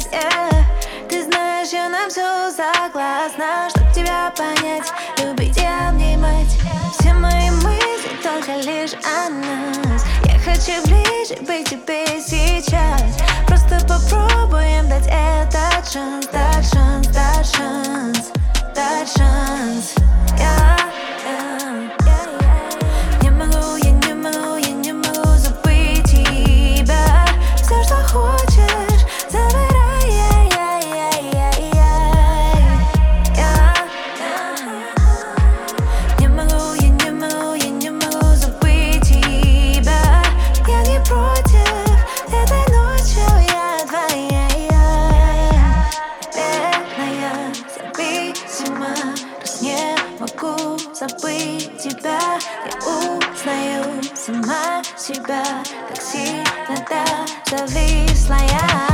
Ты знаешь, я на все согласна, чтоб тебя понять, любить и обнимать. Все мои мысли только лишь о нас. Я хочу ближе быть тебе сейчас. Просто попробуем дать этот шанс, дать шанс, дать шанс, дать шанс. Не могу, я не могу, я не могу забыть тебя. Все, что хочешь, забирай. Не могу, я не могу, я не могу забыть тебя. Я не против, этой ночью я твоя. Бедная, зависима, раз не могу забыть тебя. Я узнаю сама себя, как сильно зависла я.